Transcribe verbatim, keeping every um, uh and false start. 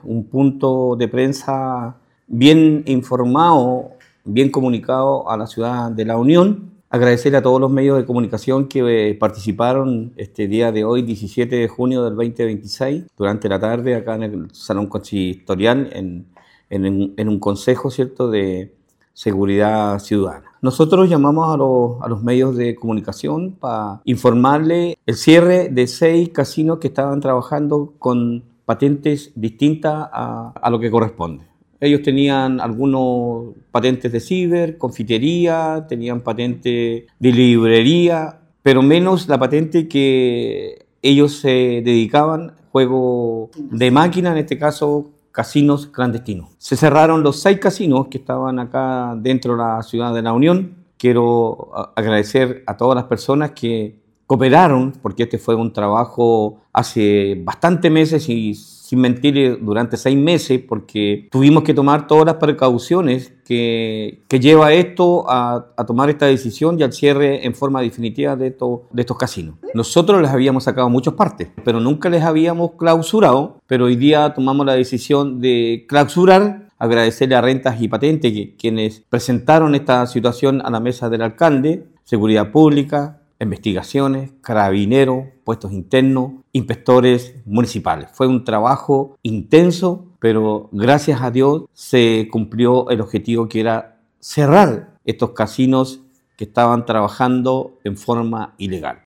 un punto de prensa bien informado, bien comunicado a la ciudad de La Unión. Agradecer a todos los medios de comunicación que eh, participaron este día de hoy, diecisiete de junio del veinte veintiséis, durante la tarde acá en el Salón Consistorial, en, en, en un consejo, ¿cierto?, de seguridad ciudadana. Nosotros llamamos a los, a los medios de comunicación para informarle el cierre de seis casinos que estaban trabajando con patentes distintas a, a lo que corresponde. Ellos tenían algunos patentes de ciber, confitería, tenían patente de librería, pero menos la patente que ellos se dedicaban, juego de máquina, en este caso casinos clandestinos. Se cerraron los seis casinos que estaban acá dentro de la ciudad de La Unión. Quiero agradecer a todas las personas que cooperaron, porque este fue un trabajo hace bastantes meses y sin mentir durante seis meses, porque tuvimos que tomar todas las precauciones que, que lleva esto a, a tomar esta decisión y al cierre en forma definitiva de, esto, de estos casinos. Nosotros les habíamos sacado muchas partes, pero nunca les habíamos clausurado, pero hoy día tomamos la decisión de clausurar. Agradecerle a Rentas y Patentes, que, quienes presentaron esta situación a la mesa del alcalde, Seguridad Pública, Investigaciones, Carabineros, Puestos Internos, Inspectores Municipales. Fue un trabajo intenso, pero gracias a Dios se cumplió el objetivo, que era cerrar estos casinos que estaban trabajando en forma ilegal.